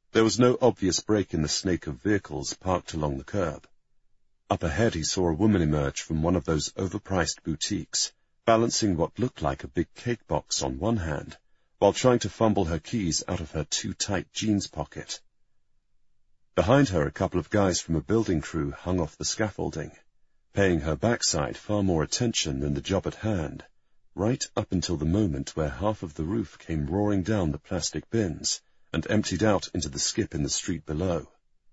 There was no obvious break in the snake of vehicles parked along the curb. Up ahead he saw a woman emerge from one of those overpriced boutiques, balancing what looked like a big cake box on one hand, while trying to fumble her keys out of her too-tight jeans pocket. Behind her, a couple of guys from a building crew hung off the scaffolding, paying her backside far more attention than the job at hand, right up until the moment where half of the roof came roaring down the plastic bins and emptied out into the skip in the street below.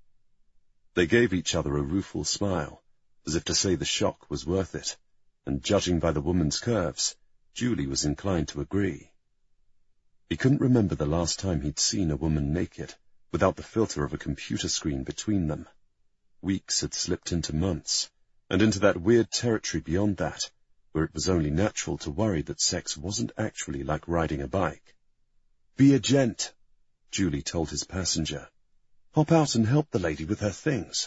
They gave each other a rueful smile, as if to say the shock was worth it, and judging by the woman's curves, Julie was inclined to agree. He couldn't remember the last time he'd seen a woman naked, without the filter of a computer screen between them. Weeks had slipped into months, and into that weird territory beyond that, where it was only natural to worry that sex wasn't actually like riding a bike. "Be a gent," Julie told his passenger. "Hop out and help the lady with her things."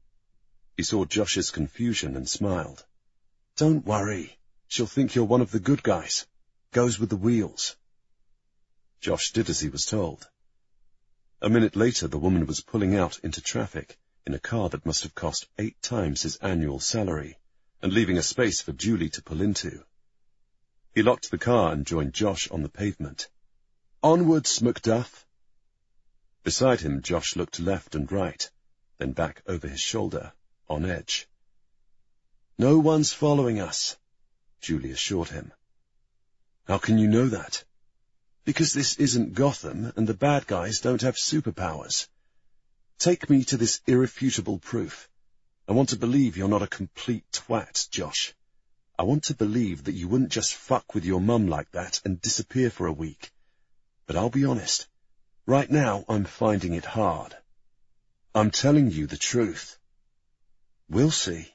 He saw Josh's confusion and smiled. "Don't worry. She'll think you're one of the good guys. Goes with the wheels." Josh did as he was told. A minute later, the woman was pulling out into traffic in a car that must have cost 8 times his annual salary, and leaving a space for Julie to pull into. He locked the car and joined Josh on the pavement. "Onwards, Macduff." Beside him, Josh looked left and right, then back over his shoulder, on edge. "No one's following us," Julie assured him. "How can you know that?" "Because this isn't Gotham, and the bad guys don't have superpowers. Take me to this irrefutable proof. I want to believe you're not a complete twat, Josh. I want to believe that you wouldn't just fuck with your mum like that and disappear for a week. But I'll be honest. Right now, I'm finding it hard. I'm telling you the truth." "We'll see."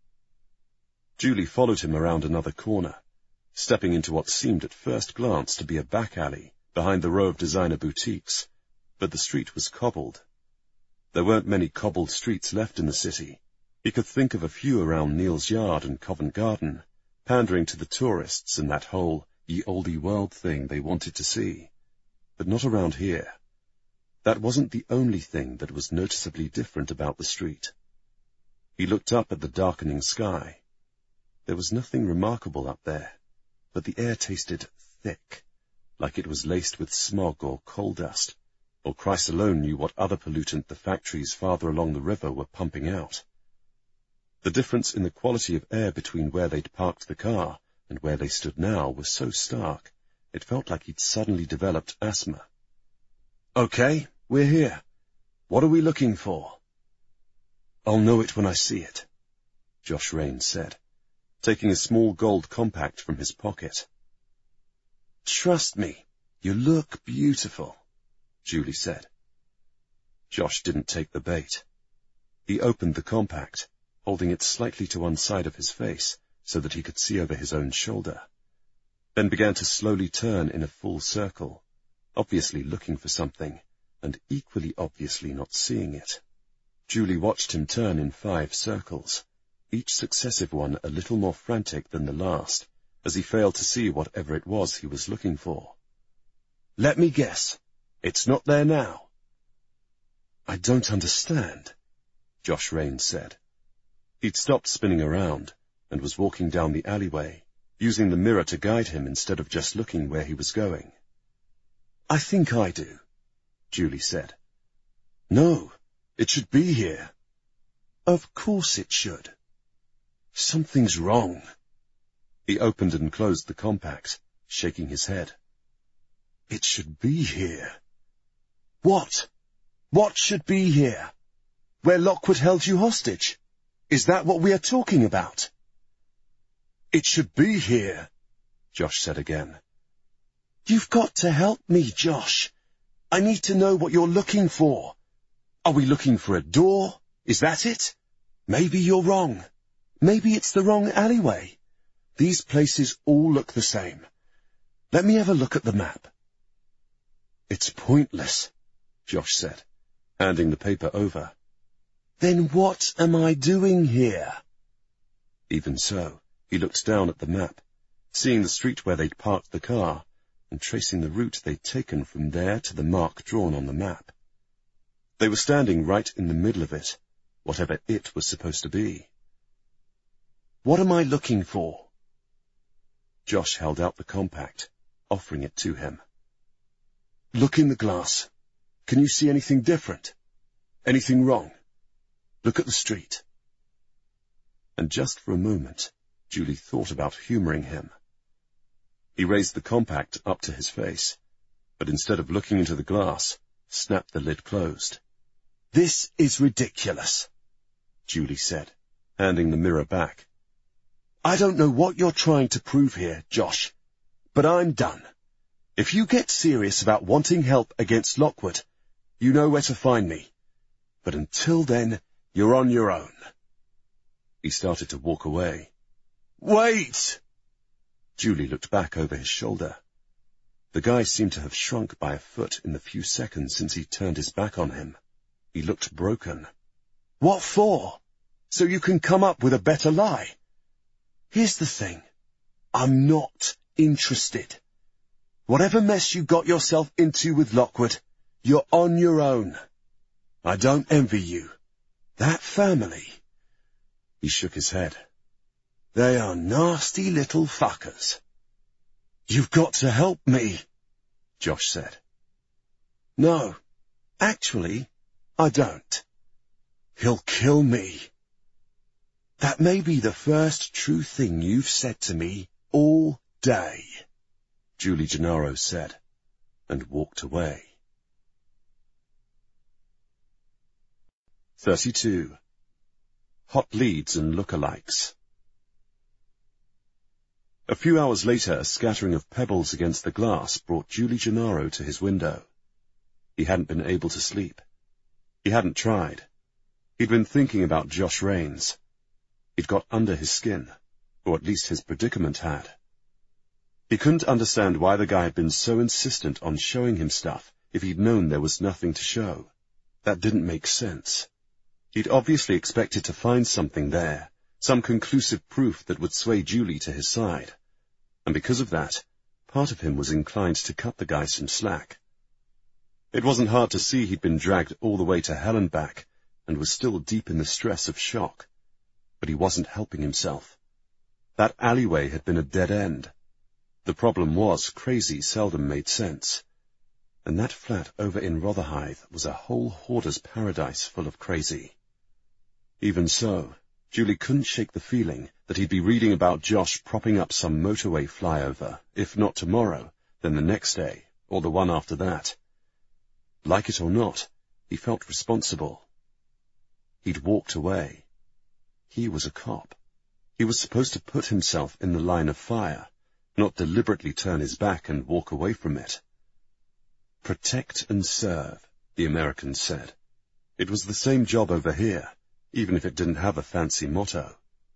Julie followed him around another corner, stepping into what seemed at first glance to be a back alley behind the row of designer boutiques, but the street was cobbled. There weren't many cobbled streets left in the city. He could think of a few around Neal's Yard and Covent Garden, pandering to the tourists in that whole ye olde world thing they wanted to see. But not around here. That wasn't the only thing that was noticeably different about the street. He looked up at the darkening sky. There was nothing remarkable up there, but the air tasted thick, like it was laced with smog or coal dust, or Christ alone knew what other pollutant the factories farther along the river were pumping out. The difference in the quality of air between where they'd parked the car and where they stood now was so stark, it felt like he'd suddenly developed asthma. "Okay, we're here. What are we looking for?" "I'll know it when I see it," Josh Raines said, taking a small gold compact from his pocket. "Trust me, you look beautiful," Julie said. Josh didn't take the bait. He opened the compact, holding it slightly to one side of his face so that he could see over his own shoulder, then began to slowly turn in a full circle, obviously looking for something, and equally obviously not seeing it. Julie watched him turn in 5 circles, each successive one a little more frantic than the last, as he failed to see whatever it was he was looking for. "Let me guess. It's not there now." "I don't understand," Josh Raines said. He'd stopped spinning around and was walking down the alleyway, using the mirror to guide him instead of just looking where he was going. "I think I do," Julie said. "No, it should be here." "Of course it should." "Something's wrong." He opened and closed the compact, shaking his head. "It should be here." "What? What should be here? Where Lockwood held you hostage? Is that what we are talking about?" "It should be here," Josh said again. "You've got to help me, Josh. I need to know what you're looking for. Are we looking for a door? Is that it? Maybe you're wrong. Maybe it's the wrong alleyway. These places all look the same. Let me have a look at the map." "It's pointless," Josh said, handing the paper over. "Then what am I doing here?" Even so, he looked down at the map, seeing the street where they'd parked the car, and tracing the route they'd taken from there to the mark drawn on the map. They were standing right in the middle of it, whatever it was supposed to be. "What am I looking for?" Josh held out the compact, offering it to him. "Look in the glass. Can you see anything different? Anything wrong? Look at the street." And just for a moment, Julie thought about humoring him. He raised the compact up to his face, but instead of looking into the glass, snapped the lid closed. "This is ridiculous," Julie said, handing the mirror back. "I don't know what you're trying to prove here, Josh, but I'm done. If you get serious about wanting help against Lockwood, you know where to find me. But until then, you're on your own." He started to walk away. "Wait!" Julie looked back over his shoulder. The guy seemed to have shrunk by a foot in the few seconds since he turned his back on him. He looked broken. "What for? So you can come up with a better lie? Here's the thing. I'm not interested. Whatever mess you got yourself into with Lockwood, you're on your own. I don't envy you. That family—" He shook his head. "They are nasty little fuckers." "You've got to help me," Josh said. "No, actually, I don't. He'll kill me." "That may be the first true thing you've said to me all day," Julie Gennaro said, and walked away. 32. Hot leads and lookalikes. A few hours later, a scattering of pebbles against the glass brought Julie Gennaro to his window. He hadn't been able to sleep. He hadn't tried. He'd been thinking about Josh Raines. He'd got under his skin, or at least his predicament had. He couldn't understand why the guy had been so insistent on showing him stuff if he'd known there was nothing to show. That didn't make sense. He'd obviously expected to find something there, some conclusive proof that would sway Julie to his side. And because of that, part of him was inclined to cut the guy some slack. It wasn't hard to see he'd been dragged all the way to hell and back, and was still deep in the stress of shock. But he wasn't helping himself. That alleyway had been a dead end. The problem was, crazy seldom made sense. And that flat over in Rotherhithe was a whole hoarder's paradise full of crazy. Even so, Julie couldn't shake the feeling that he'd be reading about Josh propping up some motorway flyover, if not tomorrow, then the next day, or the one after that. Like it or not, he felt responsible. He'd walked away. He was a cop. He was supposed to put himself in the line of fire, not deliberately turn his back and walk away from it. Protect and serve, the Americans said. It was the same job over here, even if it didn't have a fancy motto.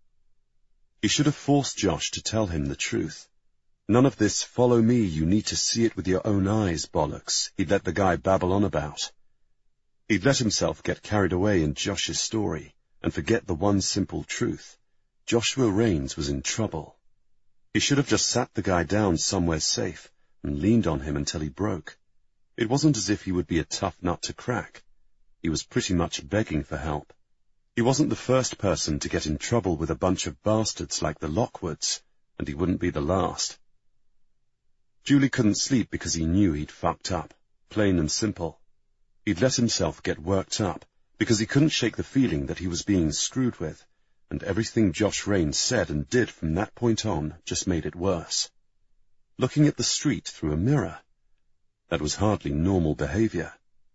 He should have forced Josh to tell him the truth. None of this follow me, you need to see it with your own eyes bollocks he'd let the guy babble on about. He'd let himself get carried away in Josh's story and forget the one simple truth. Joshua Raines was in trouble. He should have just sat the guy down somewhere safe and leaned on him until he broke. It wasn't as if he would be a tough nut to crack. He was pretty much begging for help. He wasn't the first person to get in trouble with a bunch of bastards like the Lockwoods, and he wouldn't be the last. Julie couldn't sleep because he knew he'd fucked up, plain and simple. He'd let himself get worked up because he couldn't shake the feeling that he was being screwed with, and everything Josh Raines said and did from that point on just made it worse. Looking at the street through a mirror, that was hardly normal behavior.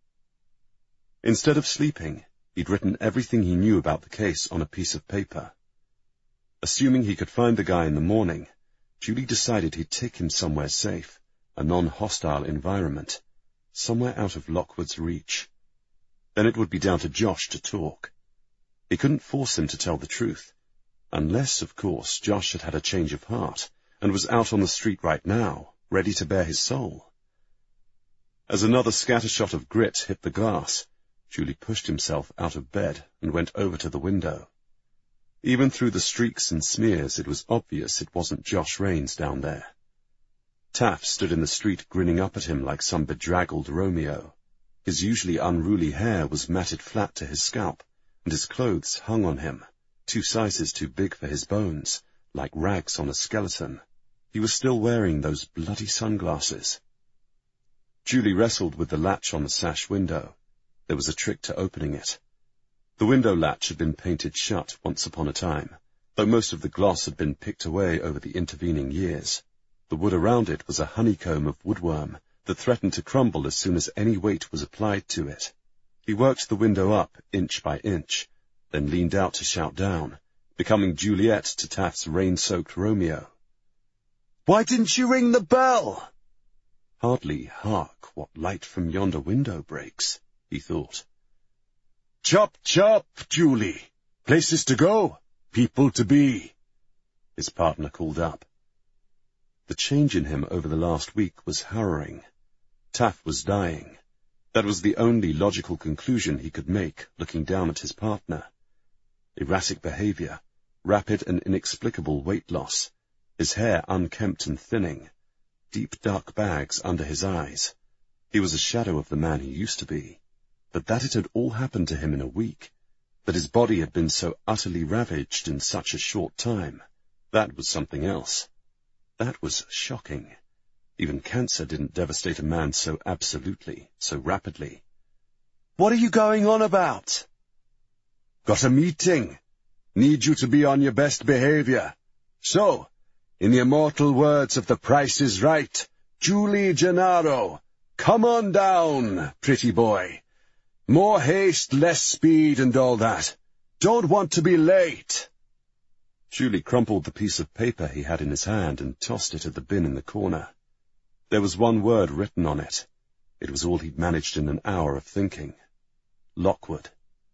Instead of sleeping, he'd written everything he knew about the case on a piece of paper. Assuming he could find the guy in the morning, Julie decided he'd take him somewhere safe, a non-hostile environment, somewhere out of Lockwood's reach. Then it would be down to Josh to talk. He couldn't force him to tell the truth, unless, of course, Josh had had a change of heart and was out on the street right now, ready to bare his soul. As another scattershot of grit hit the glass, Julie pushed himself out of bed and went over to the window. Even through the streaks and smears, it was obvious it wasn't Josh Raines down there. Taff stood in the street grinning up at him like some bedraggled Romeo. His usually unruly hair was matted flat to his scalp, and his clothes hung on him, 2 sizes too big for his bones, like rags on a skeleton. He was still wearing those bloody sunglasses. Julie wrestled with the latch on the sash window. There was a trick to opening it. The window latch had been painted shut once upon a time, though most of the gloss had been picked away over the intervening years. The wood around it was a honeycomb of woodworm that threatened to crumble as soon as any weight was applied to it. He worked the window up inch by inch, then leaned out to shout down, becoming Juliet to Taft's rain-soaked Romeo. "Why didn't you ring the bell?" Hardly hark what light from yonder window breaks, he thought. "Chop, chop, Julie. Places to go, people to be," his partner called up. The change in him over the last week was harrowing. Taft was dying. That was the only logical conclusion he could make, looking down at his partner. Erratic behavior, rapid and inexplicable weight loss, his hair unkempt and thinning, deep dark bags under his eyes. He was a shadow of the man he used to be. But that it had all happened to him in a week, that his body had been so utterly ravaged in such a short time, that was something else. That was shocking. Even cancer didn't devastate a man so absolutely, so rapidly. "What are you going on about?" "Got a meeting. Need you to be on your best behavior. So, in the immortal words of The Price is Right, Julie Gennaro, come on down, pretty boy. More haste, less speed, and all that. Don't want to be late." Julie crumpled the piece of paper he had in his hand and tossed it at the bin in the corner. There was one word written on it. It was all he'd managed in an hour of thinking. Lockwood.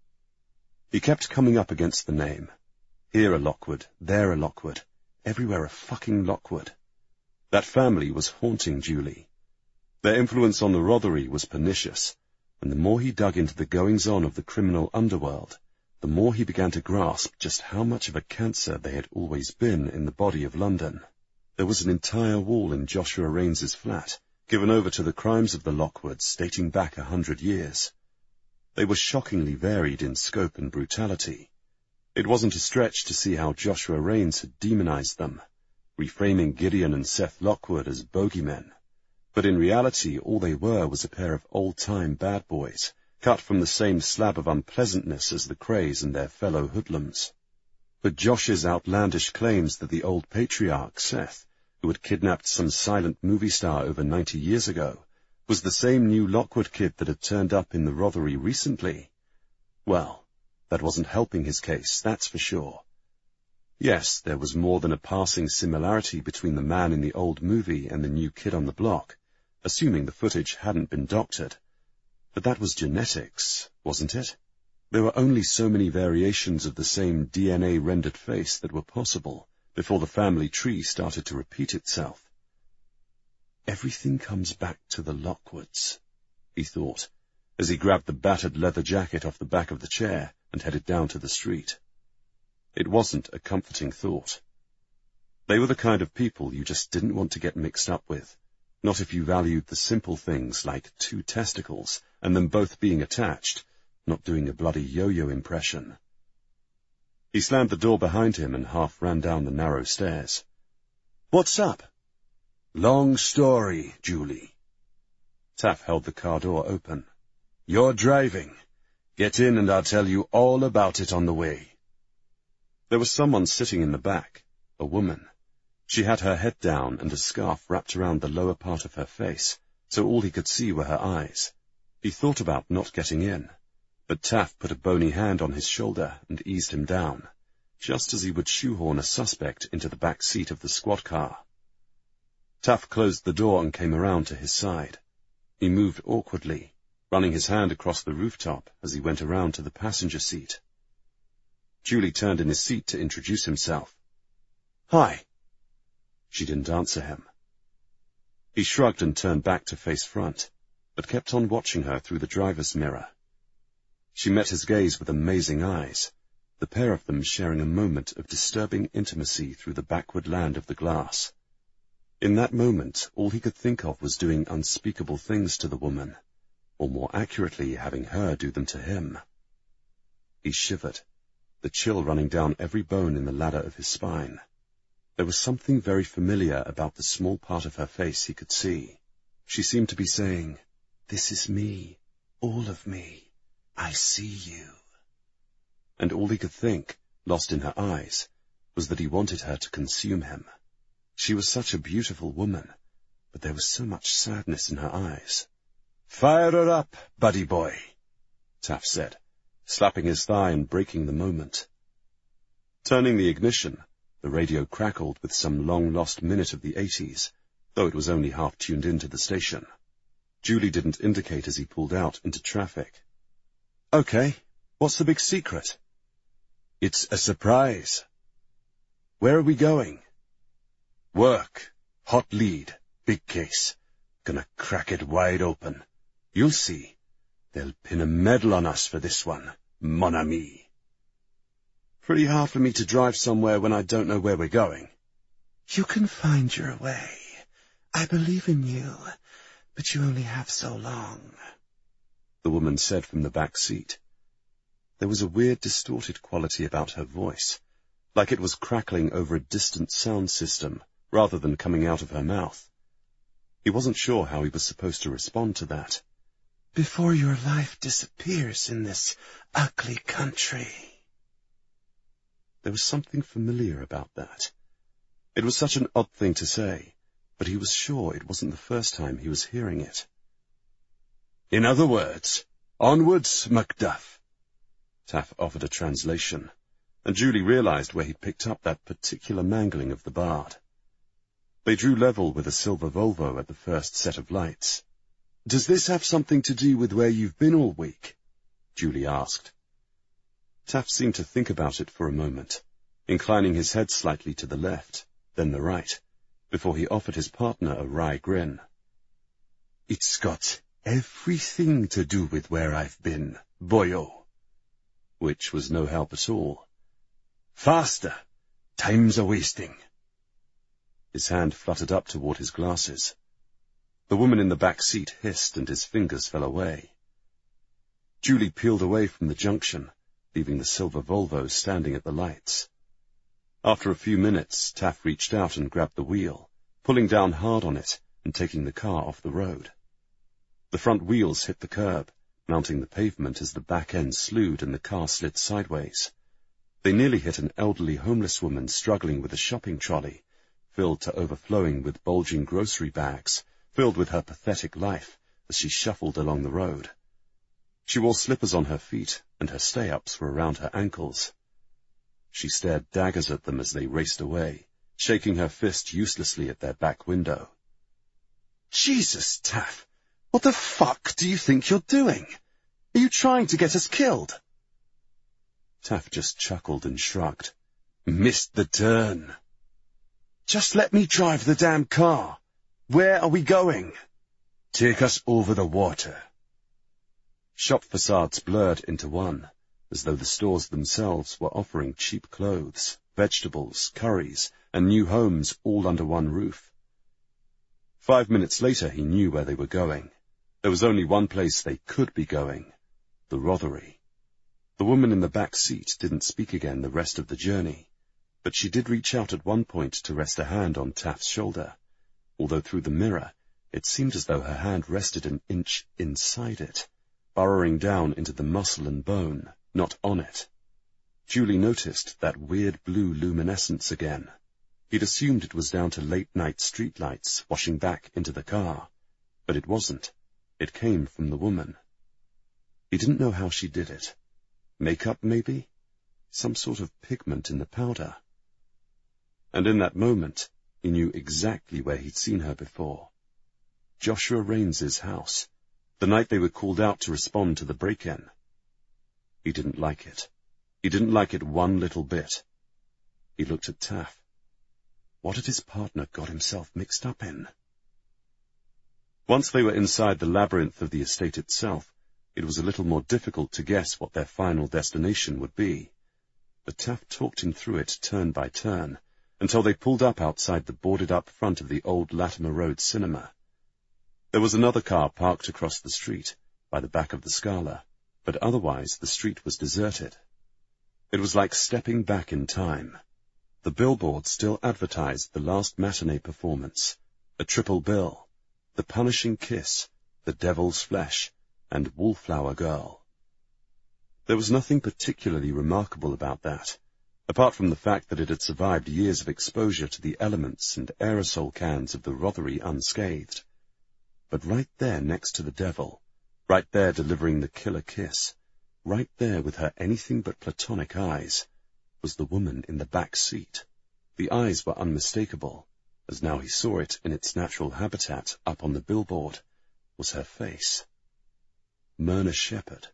He kept coming up against the name. Here a Lockwood, there a Lockwood, everywhere a fucking Lockwood. That family was haunting Julie. Their influence on the Rothery was pernicious, and the more he dug into the goings-on of the criminal underworld, the more he began to grasp just how much of a cancer they had always been in the body of London. There was an entire wall in Joshua Raines's flat, given over to the crimes of the Lockwoods dating back 100 years. They were shockingly varied in scope and brutality. It wasn't a stretch to see how Joshua Raines had demonized them, reframing Gideon and Seth Lockwood as bogeymen. But in reality, all they were was a pair of old-time bad boys, cut from the same slab of unpleasantness as the Krays and their fellow hoodlums. But Josh's outlandish claims that the old patriarch, Seth, who had kidnapped some silent movie star over 90 years ago, was the same new Lockwood kid that had turned up in the Rothery recently. Well, that wasn't helping his case, that's for sure. Yes, there was more than a passing similarity between the man in the old movie and the new kid on the block, assuming the footage hadn't been doctored. But that was genetics, wasn't it? There were only so many variations of the same DNA-rendered face that were possible before the family tree started to repeat itself. Everything comes back to the Lockwoods, he thought, as he grabbed the battered leather jacket off the back of the chair and headed down to the street. It wasn't a comforting thought. They were the kind of people you just didn't want to get mixed up with, not if you valued the simple things like 2 testicles and them both being attached, not doing a bloody yo-yo impression. He slammed the door behind him and half ran down the narrow stairs. "What's up?" "Long story, Julie." Taft held the car door open. "You're driving. Get in and I'll tell you all about it on the way." There was someone sitting in the back, a woman. She had her head down and a scarf wrapped around the lower part of her face, so all he could see were her eyes. He thought about not getting in, but Taft put a bony hand on his shoulder and eased him down, just as he would shoehorn a suspect into the back seat of the squad car. Taft closed the door and came around to his side. He moved awkwardly, running his hand across the rooftop as he went around to the passenger seat. Julie turned in his seat to introduce himself. "Hi." She didn't answer him. He shrugged and turned back to face front, but kept on watching her through the driver's mirror. She met his gaze with amazing eyes, the pair of them sharing a moment of disturbing intimacy through the backward land of the glass. In that moment, all he could think of was doing unspeakable things to the woman, or more accurately, having her do them to him. He shivered, the chill running down every bone in the ladder of his spine. There was something very familiar about the small part of her face he could see. She seemed to be saying, "This is me, all of me. I see you." And all he could think, lost in her eyes, was that he wanted her to consume him. She was such a beautiful woman, but there was so much sadness in her eyes. "Fire her up, buddy boy," Taff said, slapping his thigh and breaking the moment. Turning the ignition, the radio crackled with some long-lost minute of the 80s, though it was only half tuned into the station. Julie didn't indicate as he pulled out into traffic. "Okay, what's the big secret?" "It's a surprise." "Where are we going?" "Work. Hot lead. Big case. Gonna crack it wide open. You'll see. They'll pin a medal on us for this one, mon ami." "Pretty hard for me to drive somewhere when I don't know where we're going." "You can find your way. I believe in you, but you only have so long," the woman said from the back seat. There was a weird, distorted quality about her voice, like it was crackling over a distant sound system rather than coming out of her mouth. He wasn't sure how he was supposed to respond to that. "Before your life disappears in this ugly country." There was something familiar about that. It was such an odd thing to say, but he was sure it wasn't the first time he was hearing it. "In other words, onwards, Macduff." Taff offered a translation, and Julie realized where he'd picked up that particular mangling of the bard. They drew level with a silver Volvo at the first set of lights. "Does this have something to do with where you've been all week?" Julie asked. Taff seemed to think about it for a moment, inclining his head slightly to the left, then the right, before he offered his partner a wry grin. "It's got everything to do with where I've been, boyo." Which was no help at all. "Faster! Time's a-wasting." His hand fluttered up toward his glasses. The woman in the back seat hissed and his fingers fell away. Julie peeled away from the junction, leaving the silver Volvo standing at the lights. After a few minutes, Taff reached out and grabbed the wheel, pulling down hard on it and taking the car off the road. The front wheels hit the curb, mounting the pavement as the back end slewed and the car slid sideways. They nearly hit an elderly homeless woman struggling with a shopping trolley, filled to overflowing with bulging grocery bags, filled with her pathetic life as she shuffled along the road. She wore slippers on her feet, and her stay-ups were around her ankles. She stared daggers at them as they raced away, shaking her fist uselessly at their back window. "Jesus, Taff! What the fuck do you think you're doing? Are you trying to get us killed?" Taff just chuckled and shrugged. "Missed the turn." "Just let me drive the damn car. Where are we going?" "Take us over the water." Shop facades blurred into one, as though the stores themselves were offering cheap clothes, vegetables, curries, and new homes all under one roof. 5 minutes later he knew where they were going. There was only one place they could be going, the Rothery. The woman in the back seat didn't speak again the rest of the journey, but she did reach out at one point to rest a hand on Taff's shoulder, although through the mirror it seemed as though her hand rested an inch inside it, burrowing down into the muscle and bone, not on it. Julie noticed that weird blue luminescence again. He'd assumed it was down to late-night streetlights washing back into the car, but it wasn't. It came from the woman. He didn't know how she did it. Makeup, maybe? Some sort of pigment in the powder. And in that moment, he knew exactly where he'd seen her before. Joshua Raines's house, the night they were called out to respond to the break-in. He didn't like it. He didn't like it one little bit. He looked at Taff. What had his partner got himself mixed up in? Once they were inside the labyrinth of the estate itself, it was a little more difficult to guess what their final destination would be. But Taff talked him through it turn by turn, until they pulled up outside the boarded-up front of the old Latimer Road cinema. There was another car parked across the street, by the back of the Scala, but otherwise the street was deserted. It was like stepping back in time. The billboard still advertised the last matinee performance, a triple bill, The Punishing Kiss, The Devil's Flesh, and Wallflower Girl. There was nothing particularly remarkable about that, apart from the fact that it had survived years of exposure to the elements and aerosol cans of the Rothery unscathed. But right there next to the devil, right there delivering the killer kiss, right there with her anything but platonic eyes, was the woman in the back seat. The eyes were unmistakable, as now he saw it in its natural habitat up on the billboard, was her face. Myrna Shepherd.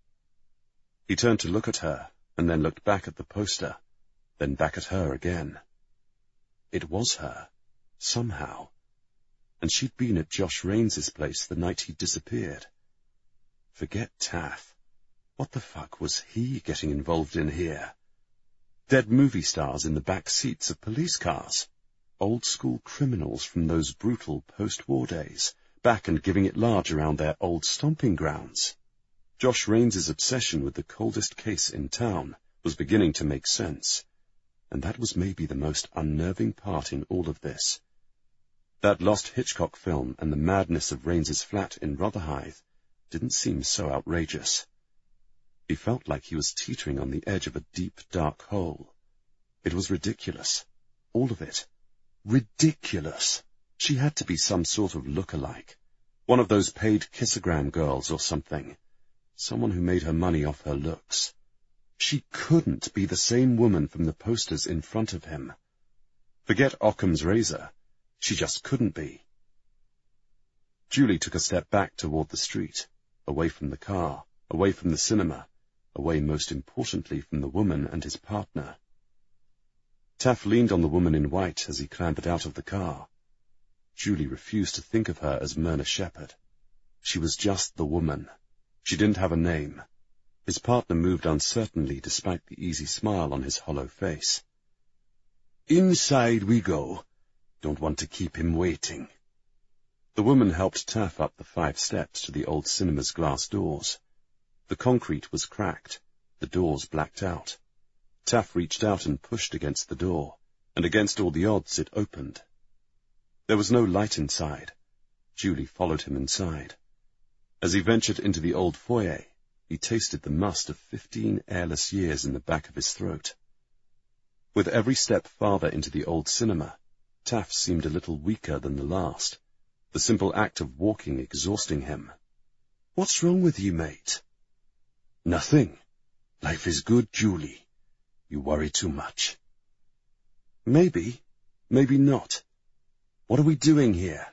He turned to look at her, and then looked back at the poster, then back at her again. It was her, somehow, and she'd been at Josh Raines's place the night he disappeared. Forget Taff. What the fuck was he getting involved in here? Dead movie stars in the back seats of police cars. Old-school criminals from those brutal post-war days, back and giving it large around their old stomping grounds. Josh Raines's obsession with the coldest case in town was beginning to make sense, and that was maybe the most unnerving part in all of this. That lost Hitchcock film and the madness of Raines's flat in Rotherhithe didn't seem so outrageous. He felt like he was teetering on the edge of a deep, dark hole. It was ridiculous. All of it. Ridiculous. She had to be some sort of look-alike. One of those paid kissogram girls or something. Someone who made her money off her looks. She couldn't be the same woman from the posters in front of him. Forget Occam's razor. She just couldn't be. Julie took a step back toward the street, away from the car, away from the cinema, away most importantly from the woman and his partner. Taff leaned on the woman in white as he clambered out of the car. Julie refused to think of her as Myrna Shepherd. She was just the woman. She didn't have a name. His partner moved uncertainly despite the easy smile on his hollow face. Inside we go. Don't want to keep him waiting. The woman helped Taff up the 5 steps to the old cinema's glass doors. The concrete was cracked, the doors blacked out. Taff reached out and pushed against the door, and against all the odds it opened. There was no light inside. Julie followed him inside. As he ventured into the old foyer, he tasted the must of 15 airless years in the back of his throat. With every step farther into the old cinema, Taff seemed a little weaker than the last, the simple act of walking exhausting him. What's wrong with you, mate? Nothing. Life is good, Julie. You worry too much. Maybe, maybe not. What are we doing here?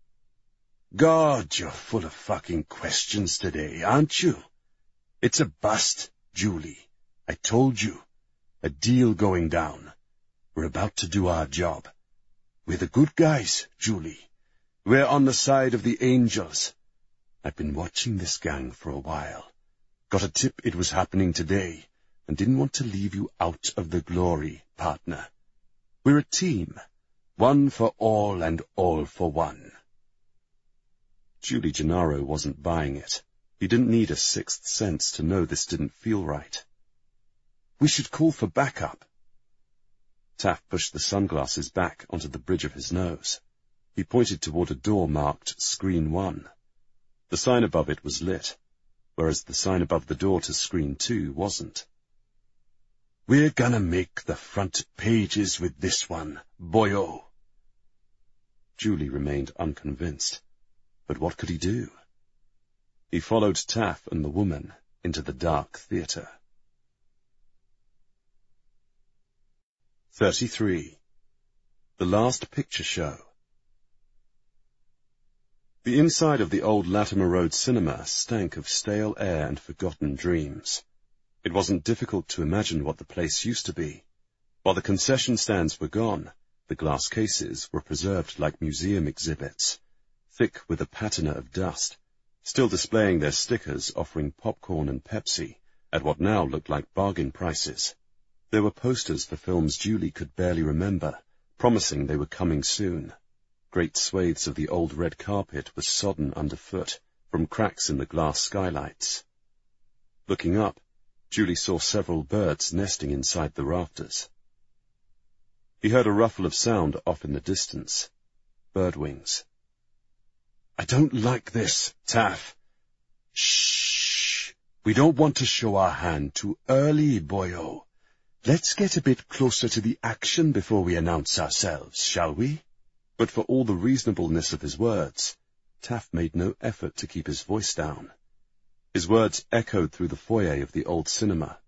God, you're full of fucking questions today, aren't you? It's a bust, Julie. I told you. A deal going down. We're about to do our job. We're the good guys, Julie. We're on the side of the angels. I've been watching this gang for a while. Got a tip it was happening today, and didn't want to leave you out of the glory, partner. We're a team. One for all and all for one. Julie Gennaro wasn't buying it. He didn't need a sixth sense to know this didn't feel right. We should call for backup. Taff pushed the sunglasses back onto the bridge of his nose. He pointed toward a door marked Screen 1. The sign above it was lit, whereas the sign above the door to Screen 2 wasn't. We're gonna make the front pages with this one, boyo. Julie remained unconvinced. But what could he do? He followed Taff and the woman into the dark theatre. 33. The Last Picture Show. The inside of the old Latimer Road cinema stank of stale air and forgotten dreams. It wasn't difficult to imagine what the place used to be. While the concession stands were gone, the glass cases were preserved like museum exhibits, thick with a patina of dust, still displaying their stickers offering popcorn and Pepsi at what now looked like bargain prices. There were posters for films Julie could barely remember, promising they were coming soon. Great swathes of the old red carpet were sodden underfoot, from cracks in the glass skylights. Looking up, Julie saw several birds nesting inside the rafters. He heard a ruffle of sound off in the distance. Bird wings. I don't like this, Taff. Shh! We don't want to show our hand too early, boyo. Let's get a bit closer to the action before we announce ourselves, shall we? But for all the reasonableness of his words, Taff made no effort to keep his voice down. His words echoed through the foyer of the old cinema.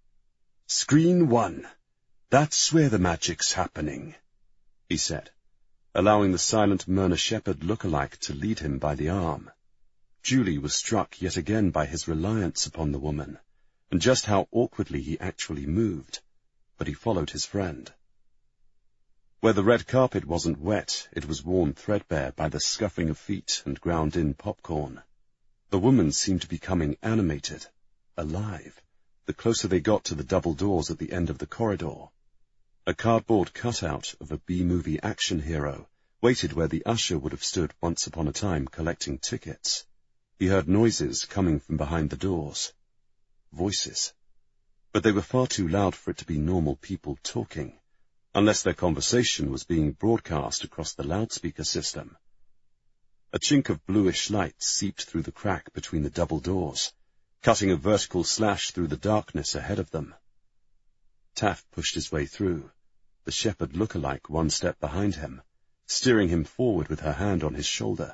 Screen 1. That's where the magic's happening, he said, allowing the silent Myrna Shepherd look-alike to lead him by the arm. Julie was struck yet again by his reliance upon the woman, and just how awkwardly he actually moved, but he followed his friend. Where the red carpet wasn't wet, it was worn threadbare by the scuffing of feet and ground-in popcorn. The woman seemed to be becoming animated, alive, the closer they got to the double doors at the end of the corridor. A cardboard cutout of a B-movie action hero waited where the usher would have stood once upon a time collecting tickets. He heard noises coming from behind the doors. Voices. But they were far too loud for it to be normal people talking, unless their conversation was being broadcast across the loudspeaker system. A chink of bluish light seeped through the crack between the double doors, cutting a vertical slash through the darkness ahead of them. Taff pushed his way through, the shepherd look-alike one step behind him, steering him forward with her hand on his shoulder.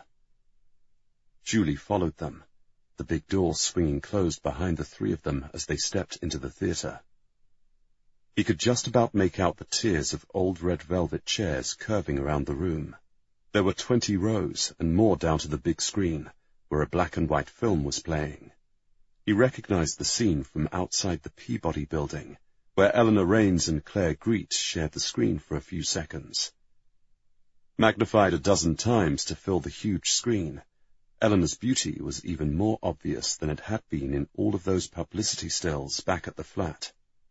Julie followed them, the big door swinging closed behind the three of them as they stepped into the theatre. He could just about make out the tiers of old red velvet chairs curving around the room. There were 20 rows and more down to the big screen, where a black-and-white film was playing. He recognized the scene from outside the Peabody building, where Eleanor Rains and Claire Greet shared the screen for a few seconds. Magnified a dozen times to fill the huge screen, Eleanor's beauty was even more obvious than it had been in all of those publicity stills back at the flat.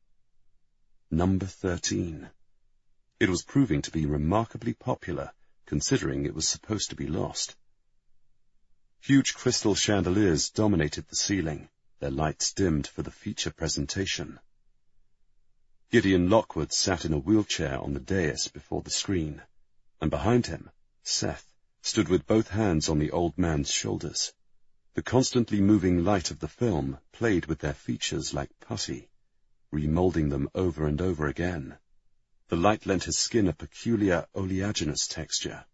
Number 13. It was proving to be remarkably popular, considering it was supposed to be lost. Huge crystal chandeliers dominated the ceiling, their lights dimmed for the feature presentation. Gideon Lockwood sat in a wheelchair on the dais before the screen, and behind him, Seth stood with both hands on the old man's shoulders. The constantly moving light of the film played with their features like putty, remoulding them over and over again. The light lent his skin a peculiar oleaginous texture.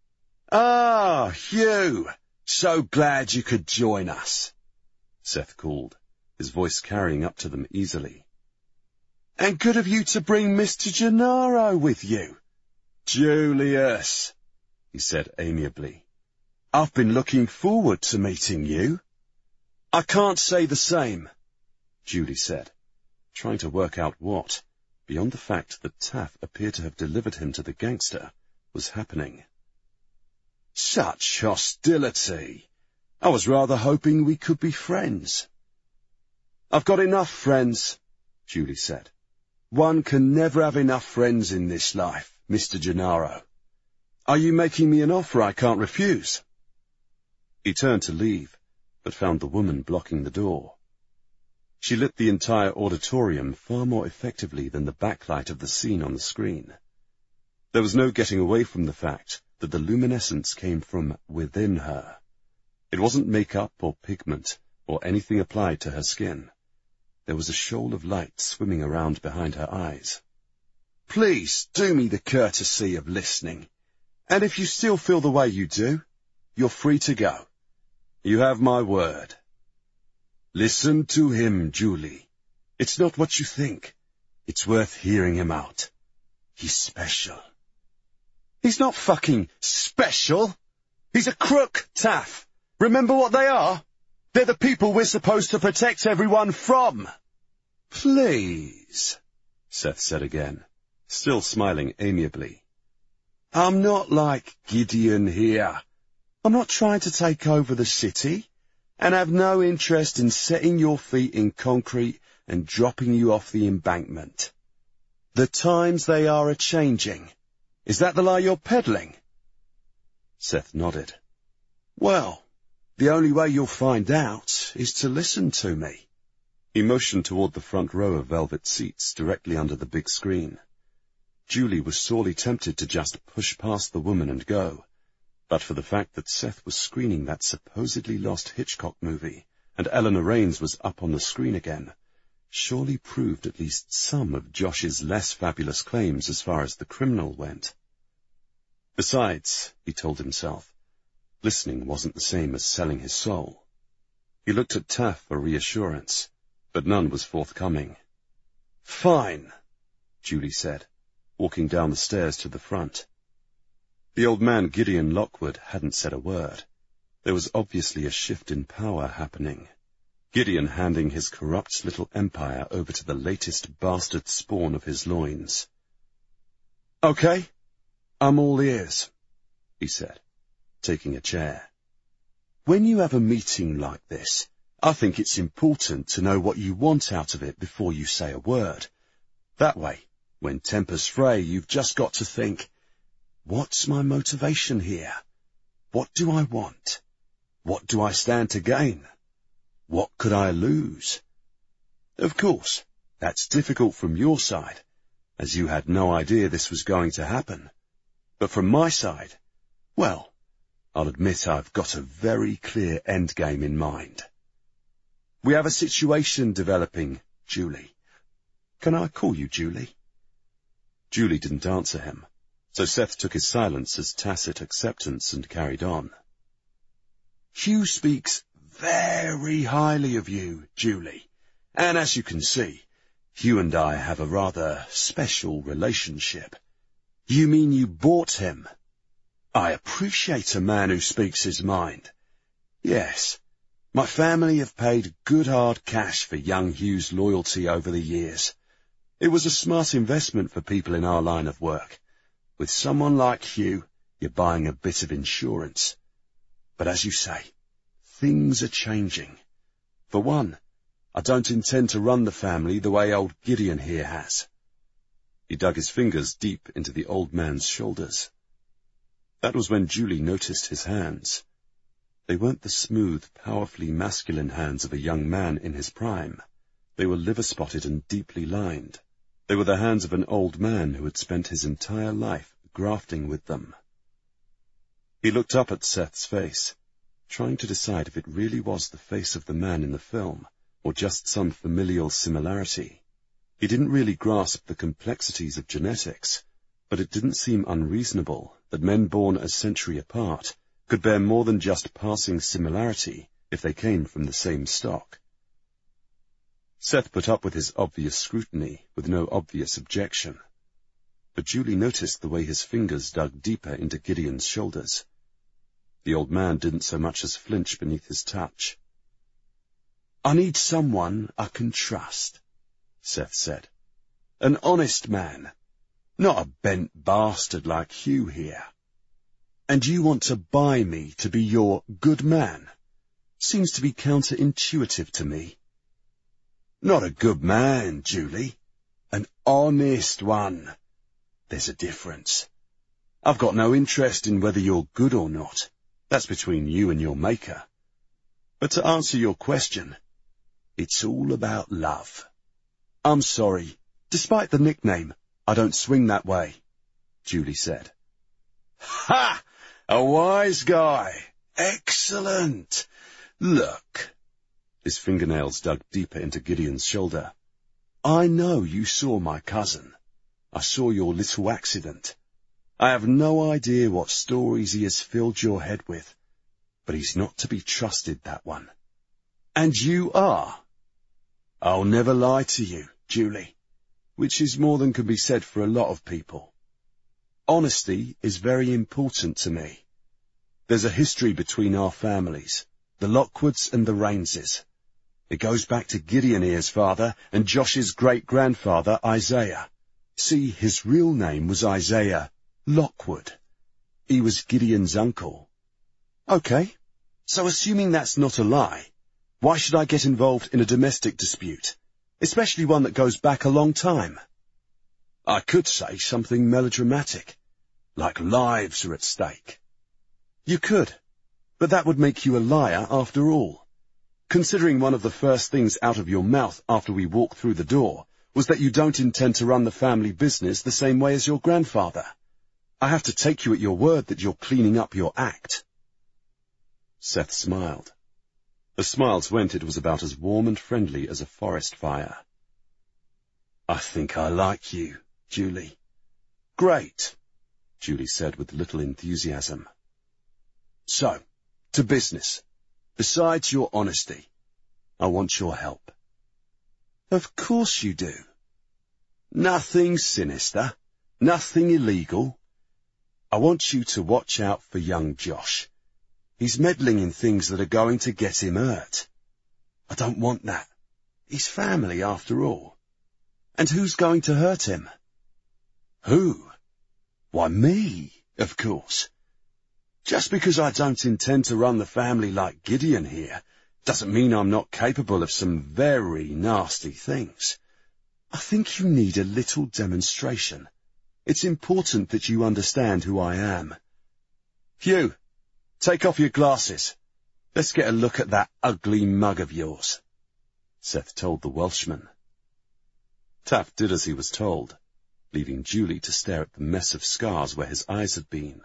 "Ah, Hugh! So glad you could join us," Seth called, his voice carrying up to them easily. "And good of you to bring Mr. Gennaro with you." "Julius," he said amiably, "I've been looking forward to meeting you." "I can't say the same," Julie said, trying to work out what, beyond the fact that Taff appeared to have delivered him to the gangster, was happening. "Such hostility. I was rather hoping we could be friends." "I've got enough friends," Julie said. "One can never have enough friends in this life, Mr. Gennaro. Are you making me an offer I can't refuse?" He turned to leave, but found the woman blocking the door. She lit the entire auditorium far more effectively than the backlight of the scene on the screen. There was no getting away from the fact that the luminescence came from within her. It wasn't makeup or pigment or anything applied to her skin. There was a shoal of light swimming around behind her eyes. "Please do me the courtesy of listening, and if you still feel the way you do, you're free to go. You have my word." "Listen to him, Julie. It's not what you think. It's worth hearing him out. He's special." "He's not fucking special. He's a crook, Taff. Remember what they are? They're the people we're supposed to protect everyone from." "Please," Seth said again, still smiling amiably. "I'm not like Gideon here. I'm not trying to take over the city, and have no interest in setting your feet in concrete and dropping you off the embankment. The times they are a-changing. Is that the lie you're peddling?" Seth nodded. "Well, The only way you'll find out is to listen to me." He motioned toward the front row of velvet seats directly under the big screen. Julie was sorely tempted to just push past the woman and go, but for the fact that Seth was screening that supposedly lost Hitchcock movie, and Eleanor Raines was up on the screen again, surely proved at least some of Josh's less fabulous claims as far as the criminal went. Besides, he told himself, listening wasn't the same as selling his soul. He looked at Taff for reassurance, but none was forthcoming. "Fine," Julie said, walking down the stairs to the front. The old man, Gideon Lockwood, hadn't said a word. There was obviously a shift in power happening. Gideon handing his corrupt little empire over to the latest bastard spawn of his loins. "Okay, I'm all ears," he said, taking a chair. "When you have a meeting like this, I think it's important to know what you want out of it before you say a word. That way, when tempers fray, you've just got to think, what's my motivation here? What do I want? What do I stand to gain? What could I lose? Of course, that's difficult from your side, as you had no idea this was going to happen. But from my side, well, I'll admit I've got a very clear endgame in mind. We have a situation developing, Julie. Can I call you Julie?" Julie didn't answer him, so Seth took his silence as tacit acceptance and carried on. "Hugh speaks very highly of you, Julie, and as you can see, Hugh and I have a rather special relationship." "You mean you bought him?" "I appreciate a man who speaks his mind. Yes, my family have paid good hard cash for young Hugh's loyalty over the years. It was a smart investment for people in our line of work. With someone like Hugh, you're buying a bit of insurance. But as you say, things are changing. For one, I don't intend to run the family the way old Gideon here has." He dug his fingers deep into the old man's shoulders. That was when Julie noticed his hands. They weren't the smooth, powerfully masculine hands of a young man in his prime. They were liver-spotted and deeply lined. They were the hands of an old man who had spent his entire life grafting with them. He looked up at Seth's face, trying to decide if it really was the face of the man in the film, or just some familial similarity. He didn't really grasp the complexities of genetics, but it didn't seem unreasonable that men born a century apart could bear more than just passing similarity if they came from the same stock. Seth put up with his obvious scrutiny with no obvious objection, but Julie noticed the way his fingers dug deeper into Gideon's shoulders. The old man didn't so much as flinch beneath his touch. "I need someone I can trust," Seth said. "An honest man, not a bent bastard like Hugh here. And you want to buy me to be your good man? Seems to be counterintuitive to me." "Not a good man, Julie. An honest one. There's a difference. I've got no interest in whether you're good or not. That's between you and your maker. But to answer your question, it's all about love." "I'm sorry. Despite the nickname, I don't swing that way," Julie said. "Ha! A wise guy. Excellent. Look." His fingernails dug deeper into Gideon's shoulder. "I know you saw my cousin. I saw your little accident. I have no idea what stories he has filled your head with, but he's not to be trusted, that one. And you are. I'll never lie to you, Julie, which is more than can be said for a lot of people. Honesty is very important to me. There's a history between our families, the Lockwoods and the Raineses. It goes back to Gideon here's father and Josh's great-grandfather, Isaiah. See, his real name was Isaiah Lockwood. He was Gideon's uncle." "Okay, so assuming that's not a lie, why should I get involved in a domestic dispute, especially one that goes back a long time?" "I could say something melodramatic, like lives are at stake." "You could, But that would make you a liar after all. Considering one of the first things out of your mouth after we walked through the door was that you don't intend to run the family business the same way as your grandfather. I have to take you at your word that you're cleaning up your act. Seth smiled. As smiles went, it was about as warm and friendly as a forest fire. I think I like you, Julie. Great, Julie said with little enthusiasm. So, to business. Besides your honesty, I want your help. Of course you do. Nothing sinister, nothing illegal. I want you to watch out for young Josh. He's meddling in things that are going to get him hurt. I don't want that. He's family after all. And who's going to hurt him? Who? Why, me, of course. Just because I don't intend to run the family like Gideon here, doesn't mean I'm not capable of some very nasty things. I think you need a little demonstration. It's important that you understand who I am. Hugh, take off your glasses. Let's get a look at that ugly mug of yours, Seth told the Welshman. Taff did as he was told, leaving Julie to stare at the mess of scars where his eyes had been.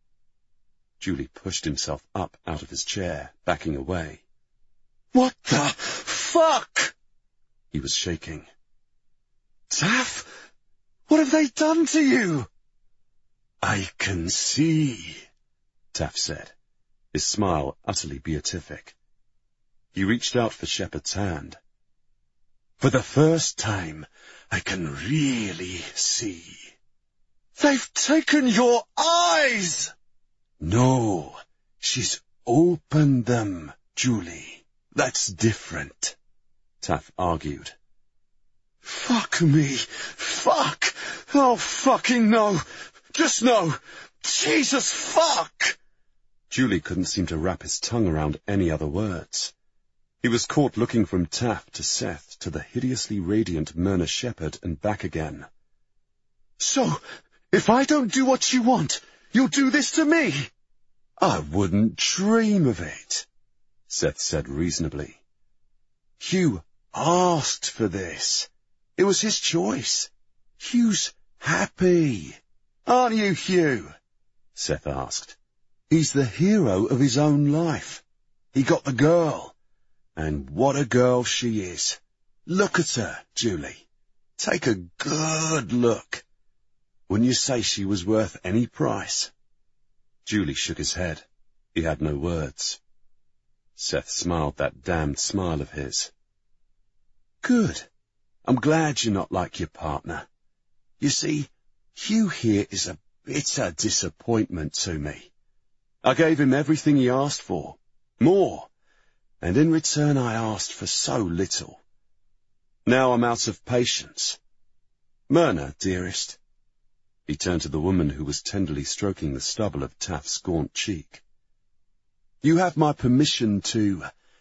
Julie pushed himself up out of his chair, backing away. What the fuck? He was shaking. Taff, what have they done to you? I can see, Taff said, his smile utterly beatific. He reached out for Shepard's hand. For the first time, I can really see. They've taken your eyes! No, she's opened them, Julie. That's different, Taff argued. Fuck me. Fuck. Oh, fucking no. Just no. Jesus, fuck! Julie couldn't seem to wrap his tongue around any other words. He was caught looking from Taff to Seth to the hideously radiant Myrna Shepherd and back again. So, if I don't do what you want, you'll do this to me? I wouldn't dream of it, Seth said reasonably. Hugh asked for this. It was his choice. Hugh's happy. Aren't you, Hugh? Seth asked. He's the hero of his own life. He got the girl. And what a girl she is. Look at her, Julie. Take a good look. Wouldn't you say she was worth any price? Julie shook his head. He had no words. Seth smiled that damned smile of his. Good. I'm glad you're not like your partner. You see, Hugh here is a bitter disappointment to me. I gave him everything he asked for. More. And in return I asked for so little. Now I'm out of patience. Myrna, dearest. He turned to the woman who was tenderly stroking the stubble of Taff's gaunt cheek. You have my permission to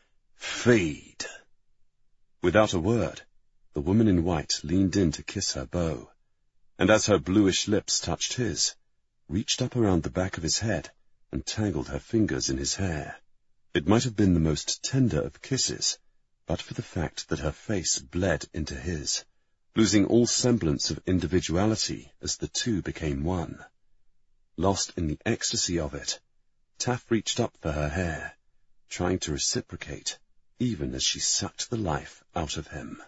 feed. Without a word, the woman in white leaned in to kiss her beau, and as her bluish lips touched his, reached up around the back of his head and tangled her fingers in his hair. It might have been the most tender of kisses, but for the fact that her face bled into his, losing all semblance of individuality as the two became one. Lost in the ecstasy of it, Taff reached up for her hair, trying to reciprocate, even as she sucked the life out of him.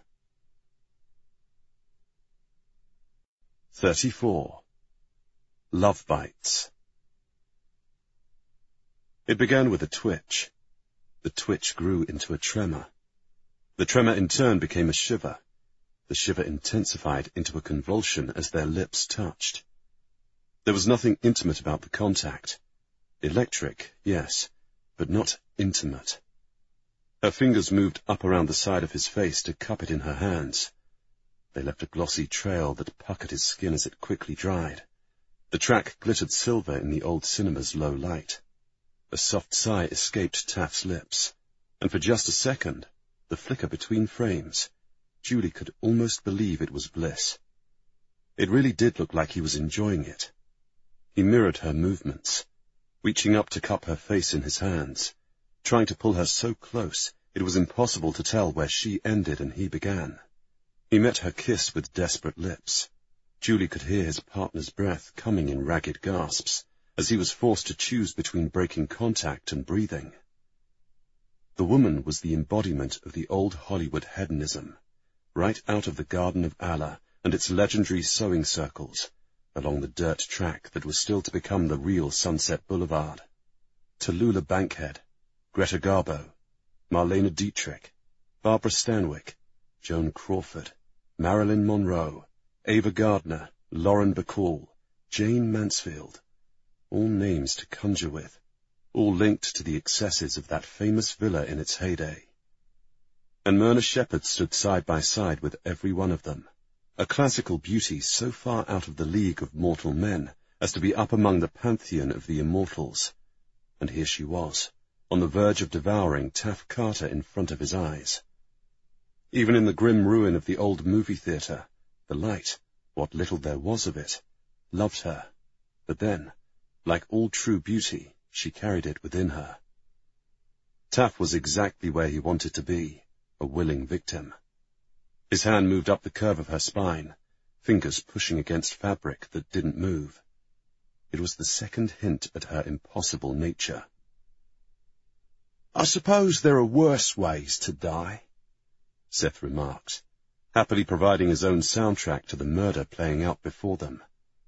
34. Love Bites. It began with a twitch. The twitch grew into a tremor. The tremor in turn became a shiver. The shiver intensified into a convulsion as their lips touched. There was nothing intimate about the contact. Electric, yes, but not intimate. Her fingers moved up around the side of his face to cup it in her hands. They left a glossy trail that puckered his skin as it quickly dried. The track glittered silver in the old cinema's low light. A soft sigh escaped Taff's lips, and for just a second, the flicker between frames, Julie could almost believe it was bliss. It really did look like he was enjoying it. He mirrored her movements. reaching up to cup her face in his hands, trying to pull her so close it was impossible to tell where she ended and he began. He met her kiss with desperate lips. Julie could hear his partner's breath coming in ragged gasps, as he was forced to choose between breaking contact and breathing. The woman was the embodiment of the old Hollywood hedonism, right out of the Garden of Allah and its legendary sewing circles, along the dirt track that was still to become the real Sunset Boulevard. Tallulah Bankhead, Greta Garbo, Marlene Dietrich, Barbara Stanwyck, Joan Crawford, Marilyn Monroe, Ava Gardner, Lauren Bacall, Jane Mansfield, all names to conjure with, all linked to the excesses of that famous villa in its heyday. And Myrna Shepherd stood side by side with every one of them, a classical beauty so far out of the league of mortal men as to be up among the pantheon of the immortals. And here she was, on the verge of devouring Taff Carter in front of his eyes. Even in the grim ruin of the old movie theatre, the light, what little there was of it, loved her. But then, like all true beauty, she carried it within her. Taff was exactly where he wanted to be, a willing victim. His hand moved up the curve of her spine, fingers pushing against fabric that didn't move. It was the second hint at her impossible nature. "I suppose there are worse ways to die," Seth remarked, happily providing his own soundtrack to the murder playing out before them.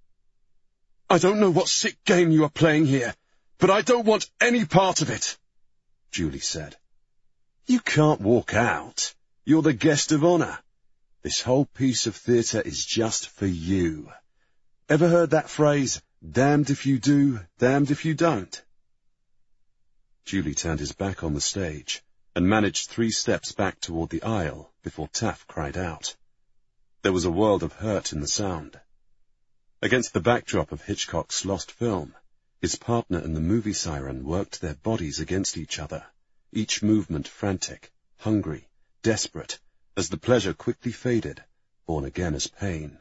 "I don't know what sick game you are playing here, but I don't want any part of it," Julie said. "You can't walk out. You're the guest of honor. This whole piece of theatre is just for you. Ever heard that phrase, damned if you do, damned if you don't?" Julie turned his back on the stage and managed 3 steps back toward the aisle before Taff cried out. There was a world of hurt in the sound. Against the backdrop of Hitchcock's lost film, his partner and the movie siren worked their bodies against each other, each movement frantic, hungry, desperate, as the pleasure quickly faded, born again as pain.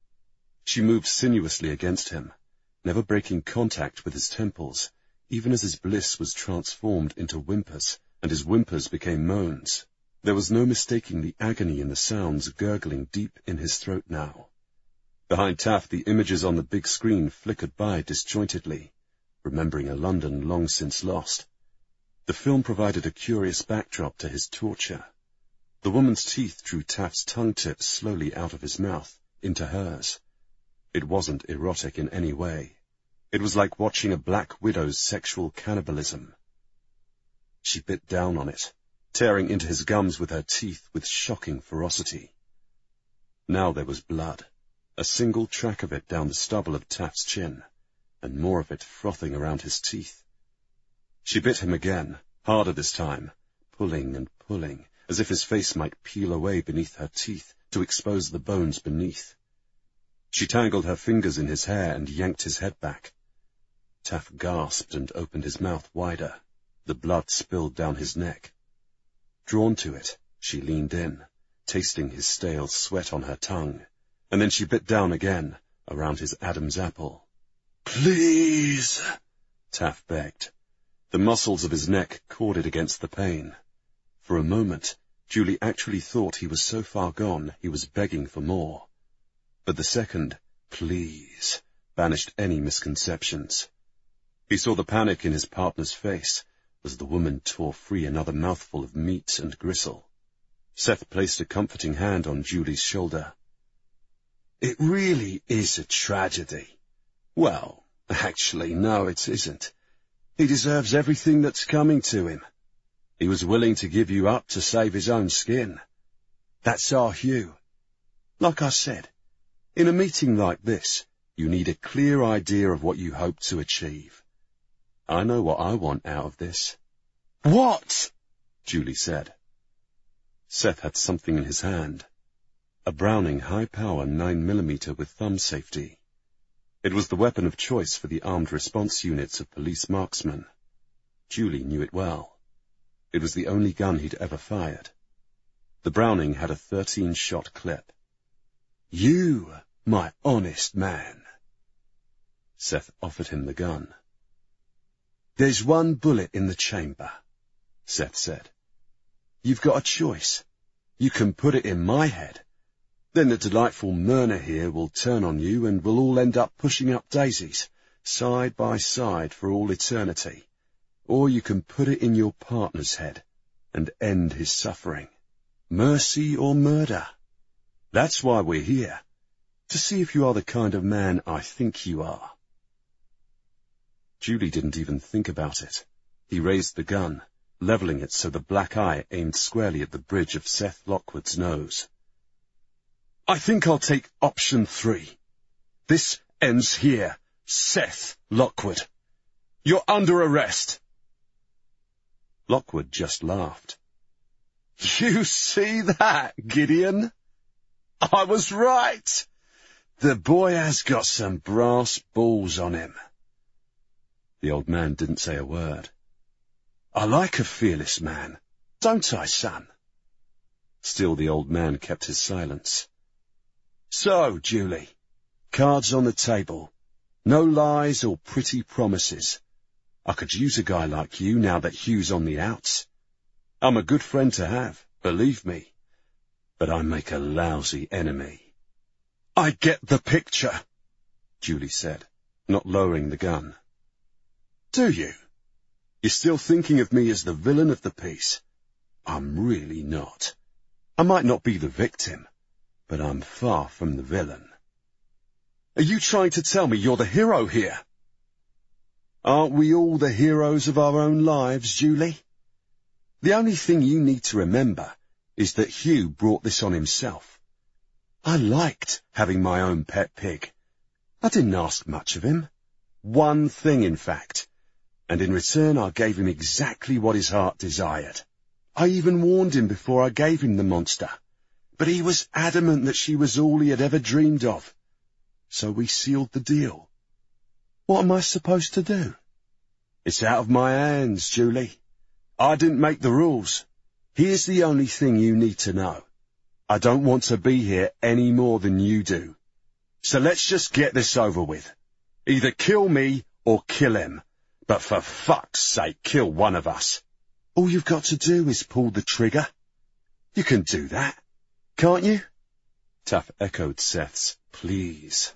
She moved sinuously against him, never breaking contact with his temples, even as his bliss was transformed into whimpers, and his whimpers became moans. There was no mistaking the agony in the sounds gurgling deep in his throat now. Behind Taff, the images on the big screen flickered by disjointedly, remembering a London long since lost. The film provided a curious backdrop to his torture. The woman's teeth drew Taff's tongue tips slowly out of his mouth, into hers. It wasn't erotic in any way. It was like watching a black widow's sexual cannibalism. She bit down on it, tearing into his gums with her teeth with shocking ferocity. Now there was blood, a single track of it down the stubble of Taff's chin, and more of it frothing around his teeth. She bit him again, harder this time, pulling and pulling, as if his face might peel away beneath her teeth to expose the bones beneath. She tangled her fingers in his hair and yanked his head back. Taff gasped and opened his mouth wider. The blood spilled down his neck. Drawn to it, she leaned in, tasting his stale sweat on her tongue, and then she bit down again, around his Adam's apple. "Please," Taff begged. The muscles of his neck corded against the pain. For a moment, Julie actually thought he was so far gone he was begging for more. But the second, "please," banished any misconceptions. He saw the panic in his partner's face as the woman tore free another mouthful of meat and gristle. Seth placed a comforting hand on Julie's shoulder. "It really is a tragedy. Well, actually, no, it isn't. He deserves everything that's coming to him. He was willing to give you up to save his own skin. That's our Hugh. Like I said, in a meeting like this, you need a clear idea of what you hope to achieve. I know what I want out of this." "What?" Julie said. Seth had something in his hand. A Browning high-power 9mm with thumb safety. It was the weapon of choice for the armed response units of police marksmen. Julie knew it well. It was the only gun he'd ever fired. The Browning had a 13-shot clip. "You, my honest man." Seth offered him the gun. There's one bullet in the chamber, Seth said. You've got a choice. You can put it in my head. Then the delightful Myrna here will turn on you and we'll all end up pushing up daisies, side by side for all eternity. Or you can put it in your partner's head and end his suffering. Mercy or murder. That's why we're here, to see if you are the kind of man I think you are. Julie didn't even think about it. He raised the gun, levelling it so the black eye aimed squarely at the bridge of Seth Lockwood's nose. I think I'll take option 3. This ends here, Seth Lockwood. You're under arrest. Lockwood just laughed. You see that, Gideon? I was right. The boy has got some brass balls on him. The old man didn't say a word. I like a fearless man, don't I, son? Still the old man kept his silence. So, Julie, cards on the table. No lies or pretty promises. I could use a guy like you now that Hugh's on the outs. I'm a good friend to have, believe me. But I make a lousy enemy. I get the picture, Julie said, not lowering the gun. Do you? You're still thinking of me as the villain of the piece? I'm really not. I might not be the victim, but I'm far from the villain. Are you trying to tell me you're the hero here? Aren't we all the heroes of our own lives, Julie? The only thing you need to remember is that Hugh brought this on himself. I liked having my own pet pig. I didn't ask much of him. One thing, in fact. And in return I gave him exactly what his heart desired. I even warned him before I gave him the monster. But he was adamant that she was all he had ever dreamed of. So we sealed the deal. What am I supposed to do? It's out of my hands, Julie. I didn't make the rules. Here's the only thing you need to know. I don't want to be here any more than you do. So let's just get this over with. Either kill me or kill him. But for fuck's sake, kill one of us. All you've got to do is pull the trigger. You can do that, can't you? Taff echoed Seth's please.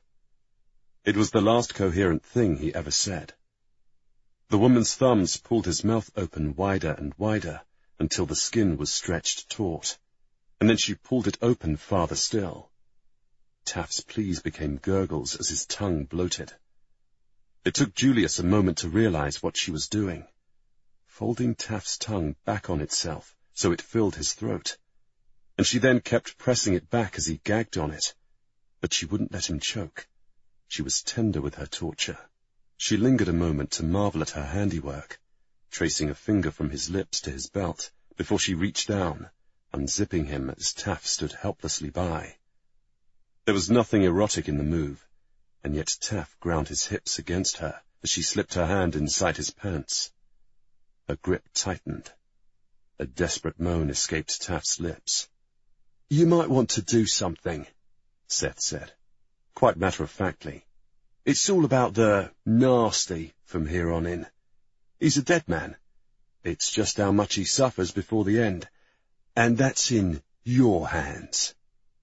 It was the last coherent thing he ever said. The woman's thumbs pulled his mouth open wider and wider until the skin was stretched taut, and then she pulled it open farther still. Taff's pleas became gurgles as his tongue bloated. It took Julius a moment to realize what she was doing, folding Taff's tongue back on itself so it filled his throat, and she then kept pressing it back as he gagged on it, but she wouldn't let him choke. She was tender with her torture. She lingered a moment to marvel at her handiwork, tracing a finger from his lips to his belt before she reached down, unzipping him as Taff stood helplessly by. There was nothing erotic in the move, and yet Taff ground his hips against her as she slipped her hand inside his pants. Her grip tightened. A desperate moan escaped Taff's lips. You might want to do something, Seth said, quite matter-of-factly. It's all about the nasty from here on in. He's a dead man. It's just how much he suffers before the end, and that's in your hands.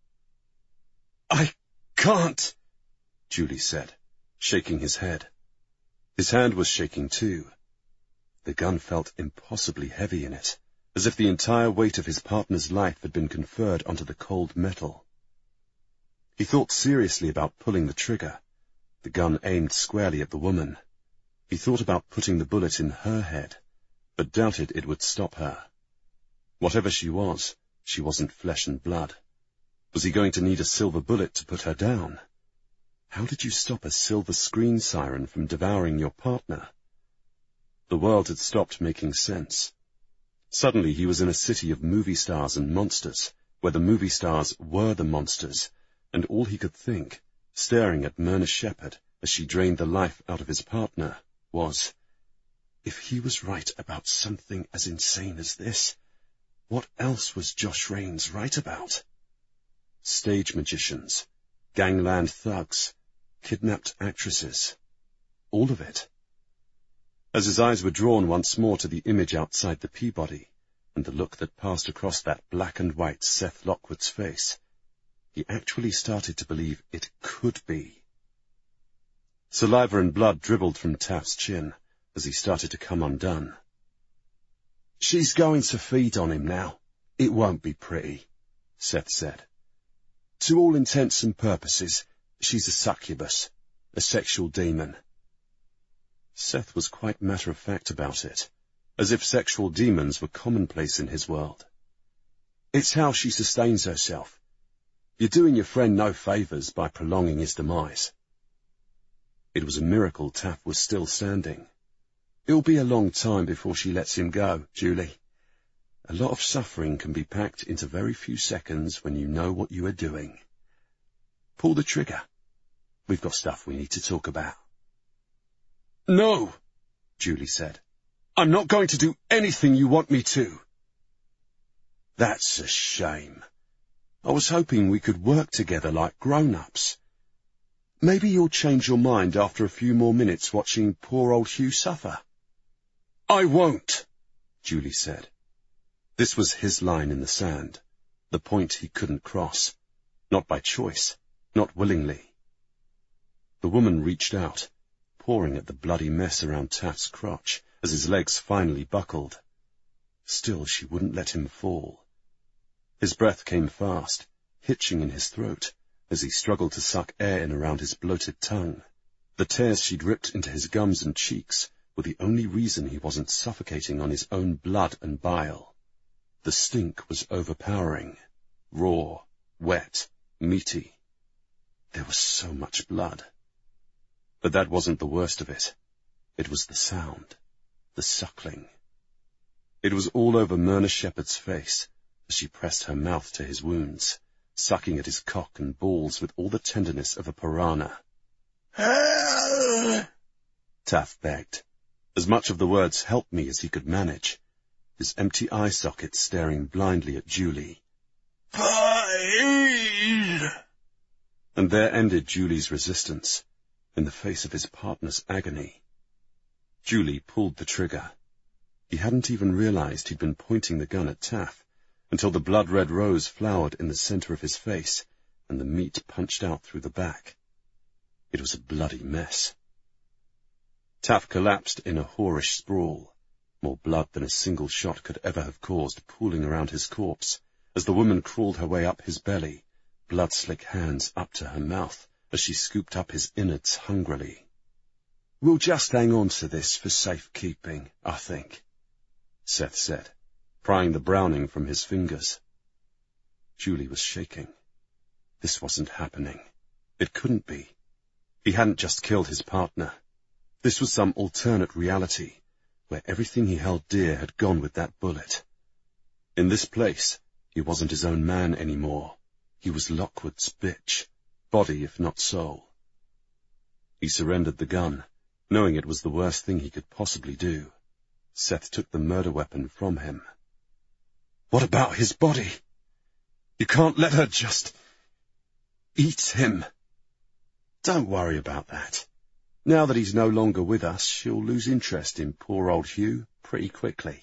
I can't, Julie said, shaking his head. His hand was shaking too. The gun felt impossibly heavy in it, as if the entire weight of his partner's life had been conferred onto the cold metal. He thought seriously about pulling the trigger, the gun aimed squarely at the woman. He thought about putting the bullet in her head, but doubted it would stop her. Whatever she wasn't flesh and blood. Was he going to need a silver bullet to put her down? How did you stop a silver screen siren from devouring your partner? The world had stopped making sense. Suddenly he was in a city of movie stars and monsters, where the movie stars were the monsters, and all he could think, staring at Myrna Shepherd as she drained the life out of his partner, was, if he was right about something as insane as this, what else was Josh Raines right about? Stage magicians, gangland thugs, kidnapped actresses, all of it. As his eyes were drawn once more to the image outside the Peabody, and the look that passed across that black and white Seth Lockwood's face, he actually started to believe it could be. Saliva and blood dribbled from Taff's chin as he started to come undone. "She's going to feed on him now. It won't be pretty," Seth said. "To all intents and purposes, she's a succubus, a sexual demon." Seth was quite matter-of-fact about it, as if sexual demons were commonplace in his world. "It's how she sustains herself. You're doing your friend no favours by prolonging his demise." It was a miracle Taff was still standing. "It'll be a long time before she lets him go, Julie. A lot of suffering can be packed into very few seconds when you know what you are doing. Pull the trigger. We've got stuff we need to talk about." "No," Julie said. "I'm not going to do anything you want me to." "That's a shame. I was hoping we could work together like grown-ups. Maybe you'll change your mind after a few more minutes watching poor old Hugh suffer." "I won't," Julie said. This was his line in the sand, the point he couldn't cross, not by choice, not willingly. The woman reached out, pawing at the bloody mess around Taff's crotch as his legs finally buckled. Still she wouldn't let him fall. His breath came fast, hitching in his throat, as he struggled to suck air in around his bloated tongue. The tears she'd ripped into his gums and cheeks were the only reason he wasn't suffocating on his own blood and bile. The stink was overpowering, raw, wet, meaty. There was so much blood. But that wasn't the worst of it. It was the sound, the suckling. It was all over Myrna Shepherd's face as she pressed her mouth to his wounds, sucking at his cock and balls with all the tenderness of a piranha. Taff begged, as much of the words "help me" as he could manage, his empty eye sockets staring blindly at Julie. "Please!" And there ended Julie's resistance, in the face of his partner's agony. Julie pulled the trigger. He hadn't even realized he'd been pointing the gun at Taff until the blood-red rose flowered in the center of his face and the meat punched out through the back. It was a bloody mess. Taff collapsed in a whorish sprawl, more blood than a single shot could ever have caused pooling around his corpse, as the woman crawled her way up his belly, blood-slick hands up to her mouth as she scooped up his innards hungrily. "We'll just hang on to this for safekeeping, I think," Seth said, prying the Browning from his fingers. Julie was shaking. This wasn't happening. It couldn't be. He hadn't just killed his partner. This was some alternate reality, where everything he held dear had gone with that bullet. In this place, he wasn't his own man anymore. He was Lockwood's bitch, body if not soul. He surrendered the gun, knowing it was the worst thing he could possibly do. Seth took the murder weapon from him. "What about his body? You can't let her just eat him." "Don't worry about that. Now that he's no longer with us, she'll lose interest in poor old Hugh pretty quickly."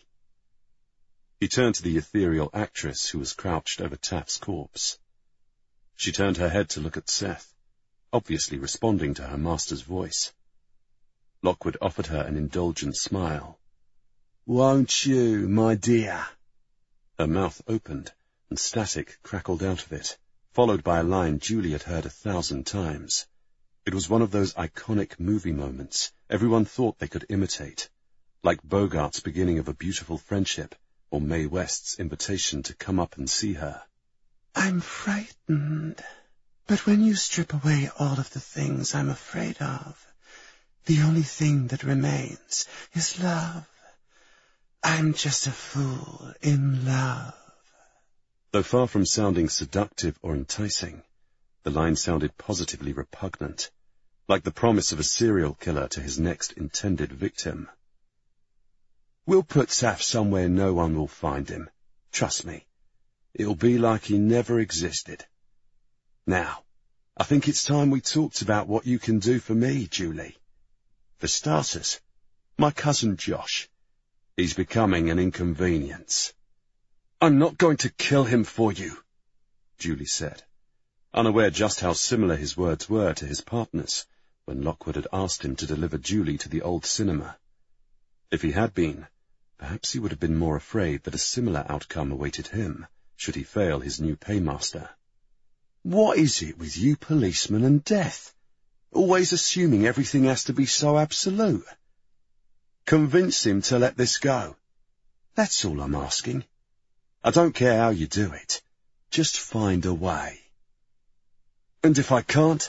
He turned to the ethereal actress who was crouched over Taff's corpse. She turned her head to look at Seth, obviously responding to her master's voice. Lockwood offered her an indulgent smile. "Won't you, my dear?" Her mouth opened, and static crackled out of it, followed by a line Julie had heard 1,000 times. It was one of those iconic movie moments everyone thought they could imitate, like Bogart's beginning of A Beautiful Friendship, or Mae West's invitation to come up and see her. "I'm frightened, but when you strip away all of the things I'm afraid of, the only thing that remains is love. I'm just a fool in love." Though far from sounding seductive or enticing, the line sounded positively repugnant, like the promise of a serial killer to his next intended victim. "We'll put Taff somewhere no one will find him. Trust me. It'll be like he never existed. Now, I think it's time we talked about what you can do for me, Julie. For starters, My cousin Josh. He's becoming an inconvenience. I'm not going to kill him for you, Julie said, unaware just how similar his words were to his partner's when Lockwood had asked him to deliver Julie to the old cinema. If he had been, perhaps he would have been more afraid that a similar outcome awaited him, should he fail his new paymaster. What is it with you policemen and death? Always assuming everything has to be so absolute. Convince him to let this go. That's all I'm asking. I don't care how you do it. Just find a way. And if I can't,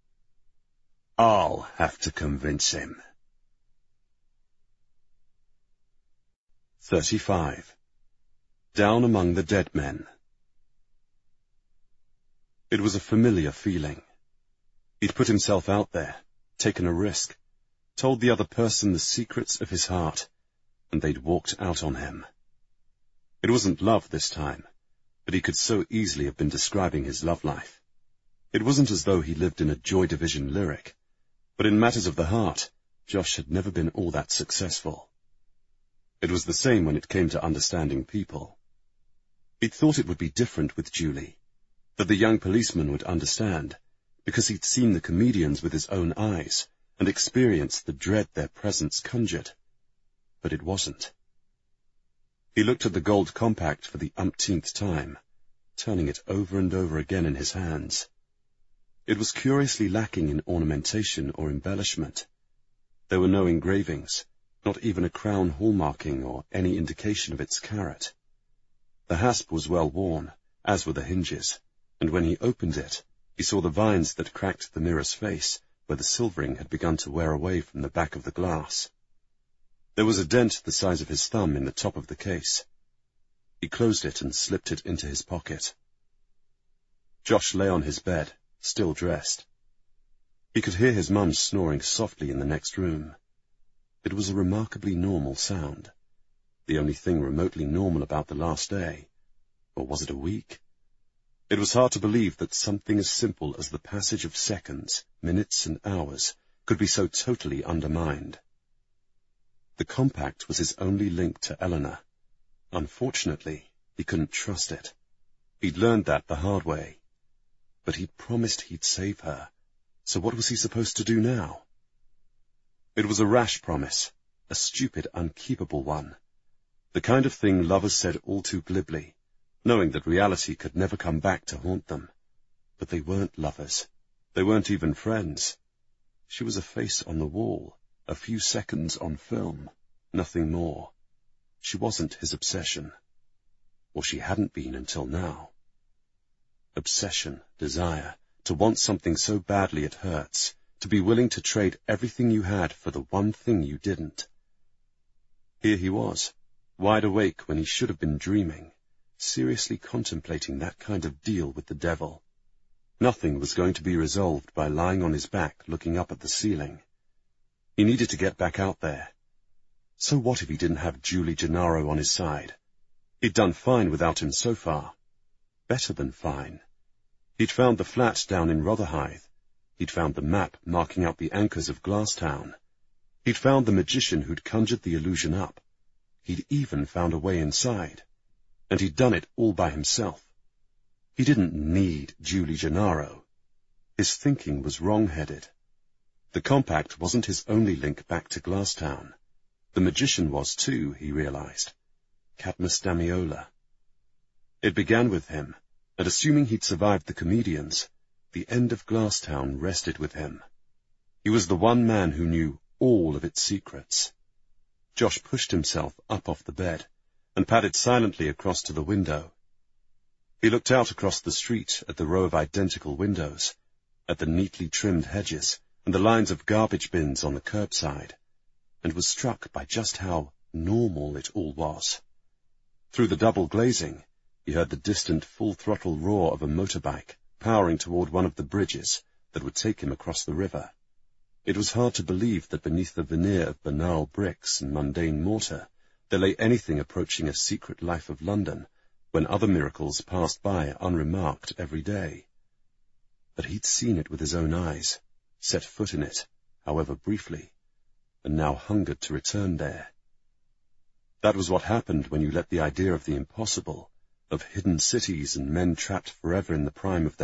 I'll have to convince him. 35. Down among the dead men. It was a familiar feeling. He'd put himself out there, taken a risk, told the other person the secrets of his heart, and they'd walked out on him. It wasn't love this time, but he could so easily have been describing his love life. It wasn't as though he lived in a Joy Division lyric, but in matters of the heart, Josh had never been all that successful. It was the same when it came to understanding people. He'd thought it would be different with Julie, that the young policeman would understand, because he'd seen the comedians with his own eyes and experienced the dread their presence conjured. But it wasn't. He looked at the gold compact for the umpteenth time, turning it over and over again in his hands. It was curiously lacking in ornamentation or embellishment. There were no engravings, not even a crown hallmarking or any indication of its carat. The hasp was well worn, as were the hinges, and when he opened it, he saw the vines that cracked the mirror's face, where the silvering had begun to wear away from the back of the glass. There was a dent the size of his thumb in the top of the case. He closed it and slipped it into his pocket. Josh lay on his bed, still dressed. He could hear his mum snoring softly in the next room. It was a remarkably normal sound, the only thing remotely normal about the last day. Or was it a week? It was hard to believe that something as simple as the passage of seconds, minutes, and hours could be so totally undermined. The compact was his only link to Eleanor. Unfortunately, he couldn't trust it. He'd learned that the hard way. But he'd promised he'd save her, so what was he supposed to do now? It was a rash promise, a stupid, unkeepable one, the kind of thing lovers said all too glibly, knowing that reality could never come back to haunt them. But they weren't lovers. They weren't even friends. She was a face on the wall, a few seconds on film, nothing more. She wasn't his obsession. Or she hadn't been until now. Obsession, desire, to want something so badly it hurts, to be willing to trade everything you had for the one thing you didn't. Here he was, wide awake when he should have been dreaming, seriously contemplating that kind of deal with the devil. Nothing was going to be resolved by lying on his back looking up at the ceiling. He needed to get back out there. So what if he didn't have Julie Gennaro on his side? He'd done fine without him so far. Better than fine. He'd found the flat down in Rotherhithe. He'd found the map marking out the anchors of Glasstown. He'd found the magician who'd conjured the illusion up. He'd even found a way inside. And he'd done it all by himself. He didn't need Julie Gennaro. His thinking was wrong-headed. The compact wasn't his only link back to Glasstown. The magician was too, he realized. Cadmus Damiola. It began with him, and assuming he'd survived the comedians, the end of Glasstown rested with him. He was the one man who knew all of its secrets. Josh pushed himself up off the bed and padded silently across to the window. He looked out across the street at the row of identical windows, at the neatly trimmed hedges and the lines of garbage bins on the curbside, and was struck by just how normal it all was. Through the double glazing, he heard the distant full-throttle roar of a motorbike powering toward one of the bridges that would take him across the river. It was hard to believe that beneath the veneer of banal bricks and mundane mortar there lay anything approaching a secret life of London, when other miracles passed by unremarked every day. But he'd seen it with his own eyes, set foot in it, however briefly, and now hungered to return there. That was what happened when you let the idea of the impossible, of hidden cities and men trapped forever in the prime of their